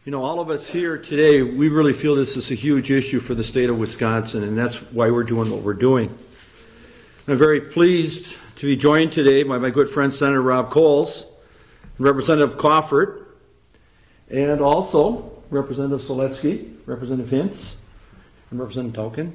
You know, all of us here today, we really feel this is a huge issue for the state of Wisconsin, and that's why we're doing what we're doing. I'm very pleased to be joined today by my good friend Senator Rob Coles, Representative Crawford, and also Representative Seletsky, Representative Hintz, and Representative Tolkien.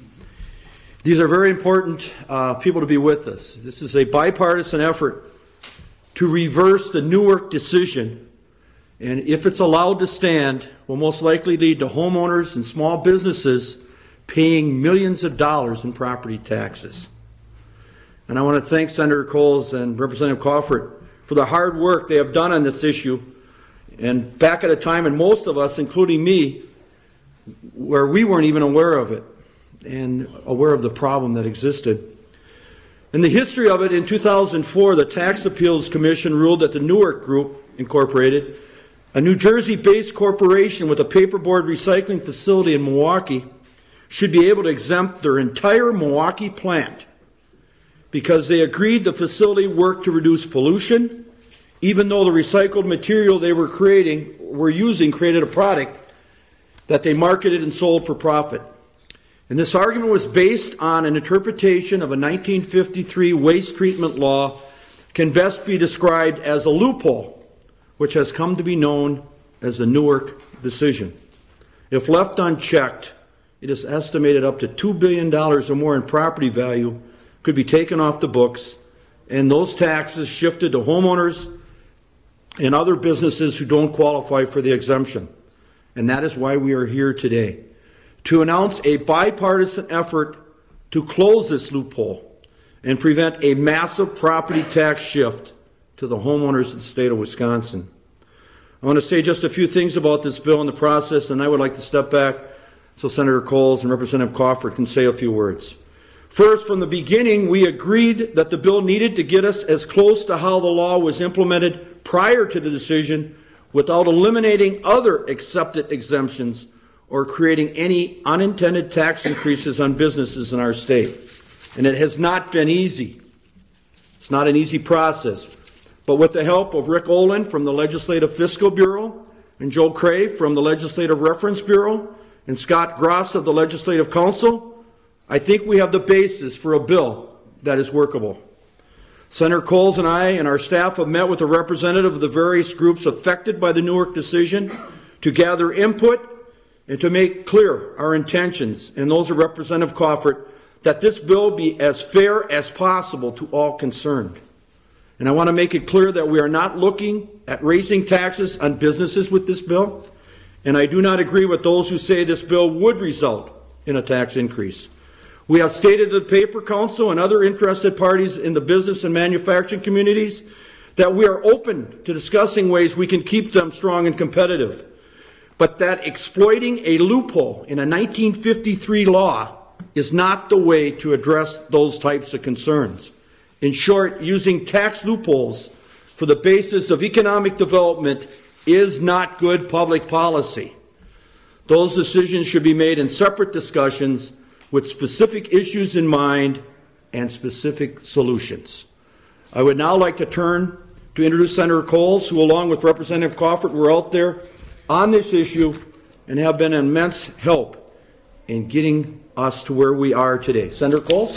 These are very important people to be with us. This is a bipartisan effort to reverse the Newark decision, and if it's allowed to stand, will most likely lead to homeowners and small businesses paying millions of dollars in property taxes. And I want to thank Senator Coles and Representative Crawford for the hard work they have done on this issue, and back at a time, and most of us, including me, where we weren't even aware of it and aware of the problem that existed. In the history of it, in 2004, the Tax Appeals Commission ruled that the Newark Group, Incorporated, a New Jersey-based corporation with a paperboard recycling facility in Milwaukee, should be able to exempt their entire Milwaukee plant because they agreed the facility worked to reduce pollution, even though the recycled material they were using created a product that they marketed and sold for profit. And this argument was based on an interpretation of a 1953 waste treatment law, can best be described as a loophole, which has come to be known as the Newark decision. If left unchecked, it is estimated up to $2 billion or more in property value could be taken off the books, and those taxes shifted to homeowners and other businesses who don't qualify for the exemption. And that is why we are here today, to announce a bipartisan effort to close this loophole and prevent a massive property tax shift to the homeowners of the state of Wisconsin. I want to say just a few things about this bill and the process, and I would like to step back so Senator Coles and Representative Crawford can say a few words. First, from the beginning, we agreed that the bill needed to get us as close to how the law was implemented prior to the decision without eliminating other accepted exemptions or creating any unintended tax increases on businesses in our state. And it has not been easy. It's not an easy process. But with the help of Rick Olin from the Legislative Fiscal Bureau, and Joe Cray from the Legislative Reference Bureau, and Scott Gross of the Legislative Council, I think we have the basis for a bill that is workable. Senator Coles and I and our staff have met with a representative of the various groups affected by the Newark decision to gather input and to make clear our intentions, and those of Representative Crawford, that this bill be as fair as possible to all concerned. And I want to make it clear that we are not looking at raising taxes on businesses with this bill, and I do not agree with those who say this bill would result in a tax increase. We have stated to the Paper Council and other interested parties in the business and manufacturing communities that we are open to discussing ways we can keep them strong and competitive, but that exploiting a loophole in a 1953 law is not the way to address those types of concerns. In short, using tax loopholes for the basis of economic development is not good public policy. Those decisions should be made in separate discussions with specific issues in mind and specific solutions. I would now like to turn to introduce Senator Coles, who along with Representative Crawford were out there on this issue and have been an immense help in getting us to where we are today. Senator Coles?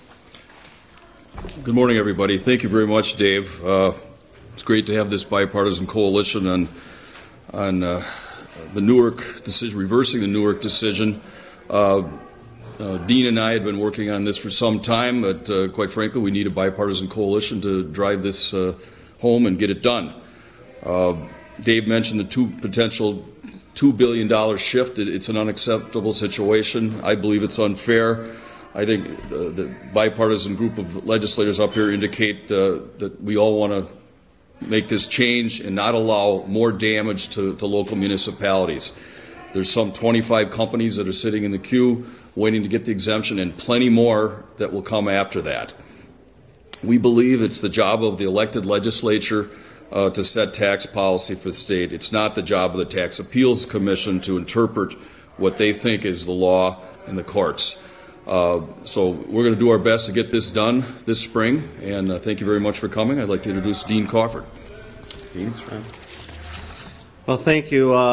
Good morning, everybody. Thank you very much, Dave. It's great to have this bipartisan coalition on the Newark decision, reversing the Newark decision. Dean and I had been working on this for some time, but quite frankly, we need a bipartisan coalition to drive this home and get it done. Dave mentioned the potential $2 billion shift. It's an unacceptable situation. I believe it's unfair. I think the bipartisan group of legislators up here indicate that we all want to make this change and not allow more damage to local municipalities. There's some 25 companies that are sitting in the queue waiting to get the exemption, and plenty more that will come after that. We believe it's the job of the elected legislature to set tax policy for the state. It's not the job of the Tax Appeals Commission to interpret what they think is the law in the courts. So we're going to do our best to get this done this spring, and thank you very much for coming. I'd like to introduce Dean Crawford. Dean? Well, thank you.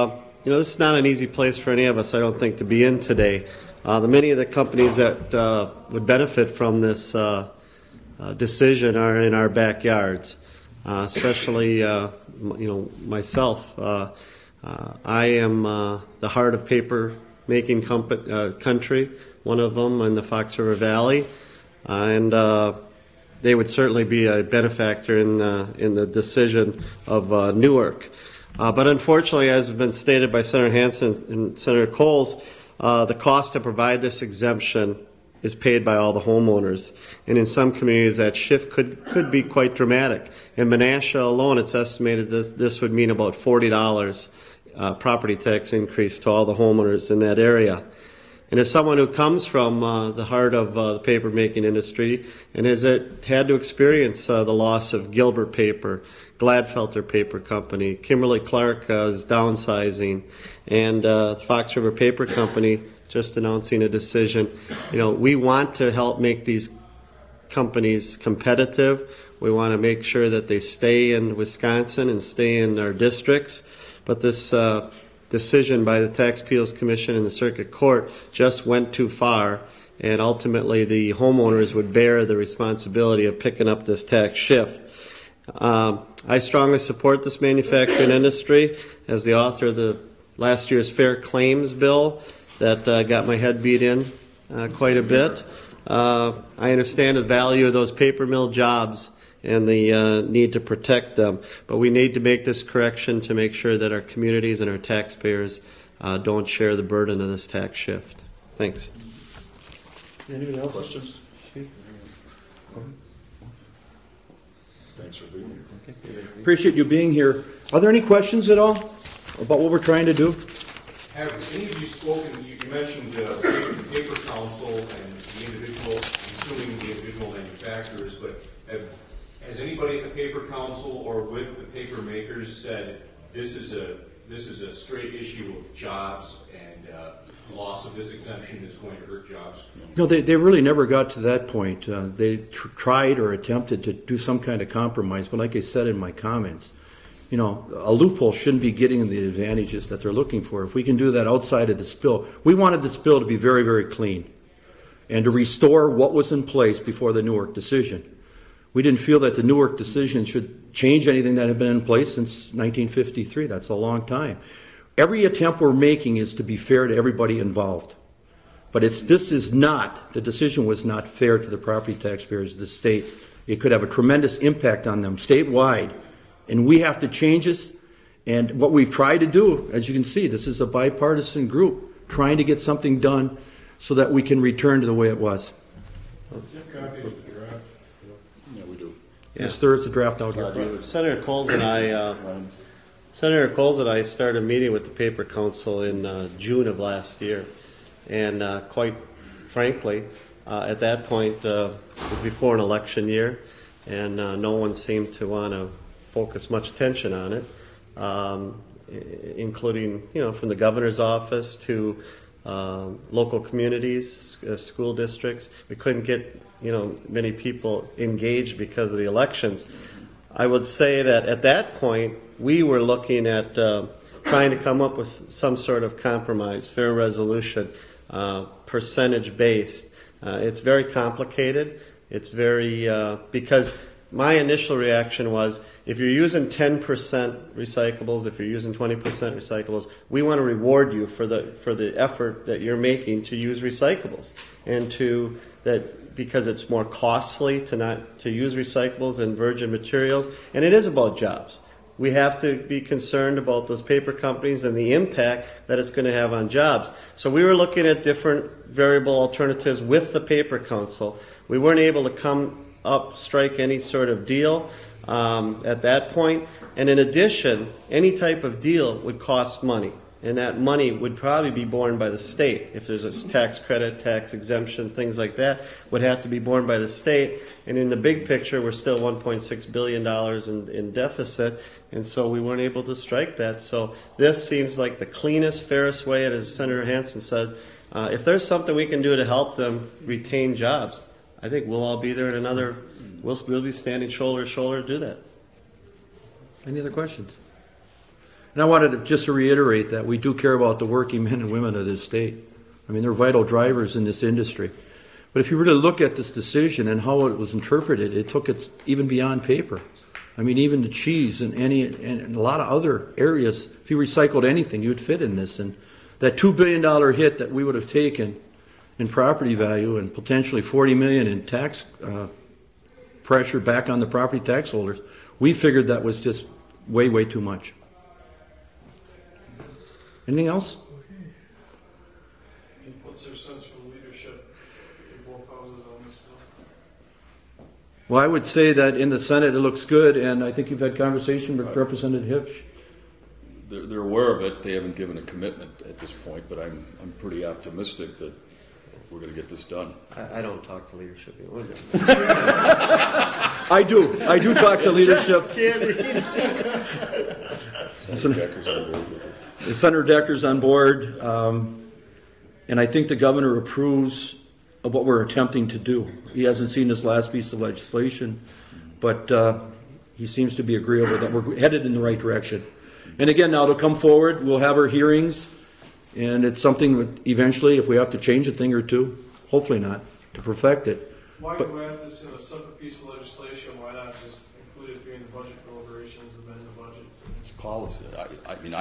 This is not an easy place for any of us, I don't think, to be in today. Many of the companies that would benefit from this decision are in our backyards, especially, myself. I am the heart of paper-making country, one of them in the Fox River Valley, and they would certainly be a benefactor in the decision of Newark. But unfortunately, as has been stated by Senator Hansen and Senator Coles, the cost to provide this exemption is paid by all the homeowners. And in some communities, that shift could be quite dramatic. In Menasha alone, it's estimated this would mean about $40 property tax increase to all the homeowners in that area. And as someone who comes from the heart of the paper-making industry and has had to experience the loss of Gilbert Paper, Gladfelter Paper Company, Kimberly-Clark is downsizing, and the Fox River Paper Company just announcing a decision. We want to help make these companies competitive. We want to make sure that they stay in Wisconsin and stay in our districts. But this decision by the Tax Appeals Commission and the Circuit Court just went too far, and ultimately the homeowners would bear the responsibility of picking up this tax shift. I strongly support this manufacturing industry as the author of the last year's Fair Claims Bill that got my head beat in quite a bit. I understand the value of those paper mill jobs and the need to protect them. But we need to make this correction to make sure that our communities and our taxpayers don't share the burden of this tax shift. Thanks. Anyone else? Questions? Thanks for being here. Appreciate you being here. Are there any questions at all about what we're trying to do? Have any of you spoken, you mentioned the paper council and the individual, including the individual manufacturers, but has anybody at the paper council or with the paper makers said this is a straight issue of jobs and loss of this exemption is going to hurt jobs? No, they really never got to that point. They tried or attempted to do some kind of compromise, but like I said in my comments, a loophole shouldn't be getting the advantages that they're looking for. If we can do that outside of this bill, we wanted this bill to be very, very clean and to restore what was in place before the Newark decision. We didn't feel that the Newark decision should change anything that had been in place since 1953. That's a long time. Every attempt we're making is to be fair to everybody involved. But the decision was not fair to the property taxpayers of the state. It could have a tremendous impact on them statewide. And we have to change this. And what we've tried to do, as you can see, this is a bipartisan group trying to get something done so that we can return to the way it was. Yeah, we do. Yes, there is a draft out here. Senator Coles and I started a meeting with the Paper Council in June of last year, and quite frankly, at that point, it was before an election year, and no one seemed to want to focus much attention on it, including from the governor's office to local communities, school districts. We couldn't get many people engaged because of the elections. I would say that at that point, we were looking at trying to come up with some sort of compromise, fair resolution, percentage-based. It's very complicated. It's very, because my initial reaction was, if you're using 10% recyclables, if you're using 20% recyclables, we want to reward you for the effort that you're making to use recyclables, and because it's more costly to use recyclables and virgin materials, and it is about jobs. We have to be concerned about those paper companies and the impact that it's going to have on jobs. So we were looking at different variable alternatives with the Paper Council. We weren't able to strike any sort of deal at that point. And in addition, any type of deal would cost money. And that money would probably be borne by the state. If there's a tax credit, tax exemption, things like that, would have to be borne by the state. And in the big picture, we're still $1.6 billion in deficit, and so we weren't able to strike that. So this seems like the cleanest, fairest way, and as Senator Hansen says, if there's something we can do to help them retain jobs, I think we'll all be there in we'll be standing shoulder to shoulder to do that. Any other questions? And I wanted to just to reiterate that we do care about the working men and women of this state. I mean, they're vital drivers in this industry. But if you really look at this decision and how it was interpreted, it took it even beyond paper. I mean, even the cheese and a lot of other areas, if you recycled anything, you would fit in this. And that $2 billion hit that we would have taken in property value and potentially $40 million in tax pressure back on the property tax holders, we figured that was just way, way too much. Anything else? What's their sense from leadership in both houses on this bill? Well, I would say that in the Senate it looks good, and I think you've had conversation with Representative Hipsch. They're aware of it. They haven't given a commitment at this point, but I'm pretty optimistic that we're going to get this done. I don't talk to leadership. I do talk to leadership. Just kidding. Senator Decker's on board with it. Senator Decker's on board, and I think the governor approves of what we're attempting to do. He hasn't seen this last piece of legislation, but he seems to be agreeable that we're headed in the right direction. And again, now to come forward, we'll have our hearings, and it's something that eventually, if we have to change a thing or two, hopefully not, to perfect it. Why do we have this in a separate piece of legislation? Why not just include it during the budget deliberations and amend the budget? It's policy. I mean,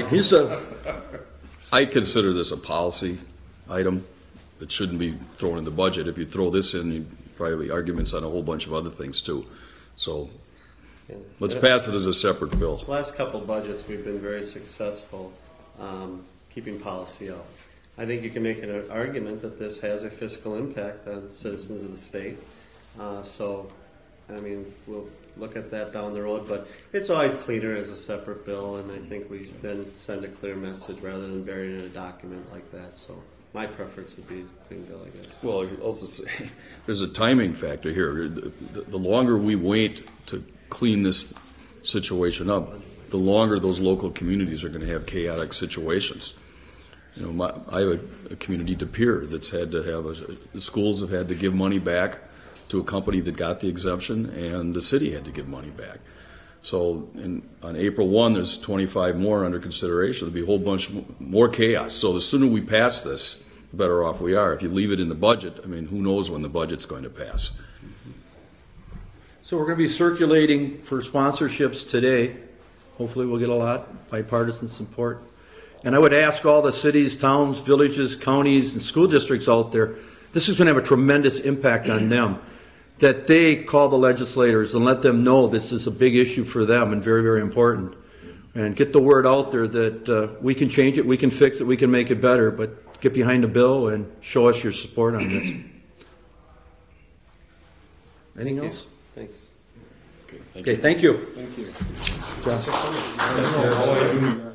I consider this a policy item that shouldn't be thrown in the budget. If you throw this in, you'd probably arguments on a whole bunch of other things too. So let's pass it as a separate bill. The last couple of budgets, we've been very successful keeping policy out. I think you can make an argument that this has a fiscal impact on citizens of the state. So, I mean, we'll look at that down the road, but it's always cleaner as a separate bill, and I think we then send a clear message rather than burying it in a document like that. So my preference would be a clean bill, I guess. Well, I could also say there's a timing factor here. The longer we wait to clean this situation up, the longer those local communities are going to have chaotic situations. You know, I have a community, De Pere, that's had to have the schools have had to give money back to a company that got the exemption, and the city had to give money back. So on April 1, there's 25 more under consideration. There'll be a whole bunch more chaos. So the sooner we pass this, the better off we are. If you leave it in the budget, I mean, who knows when the budget's going to pass. So we're going to be circulating for sponsorships today. Hopefully we'll get a lot bipartisan support. And I would ask all the cities, towns, villages, counties, and school districts out there, this is going to have a tremendous impact on them, that they call the legislators and let them know this is a big issue for them and very, very important. And get the word out there that we can change it, we can fix it, we can make it better, but get behind the bill and show us your support on this. Anything else? Thanks. Okay, thank you. Thank you. John.